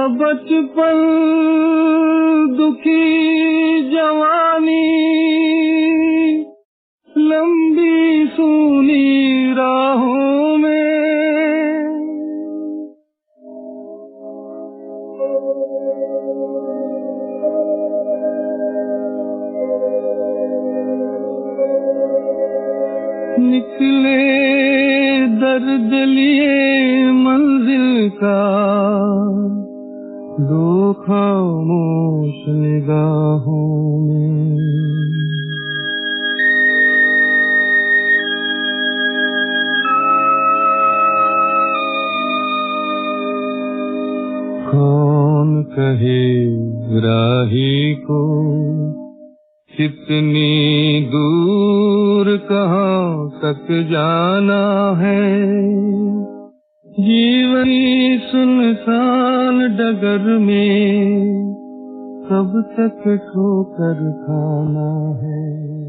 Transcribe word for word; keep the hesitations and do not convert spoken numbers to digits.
बचपन दुखी जवानी, लंबी सूनी राहों में निकले दर्द लिए मंजिल का, दो खामोश निगाहों में। कौन कहे राही को कितनी दूर कहाँ तक जाना है, जीवनी सुनसान डगर में कब तक ठोकर खाना है।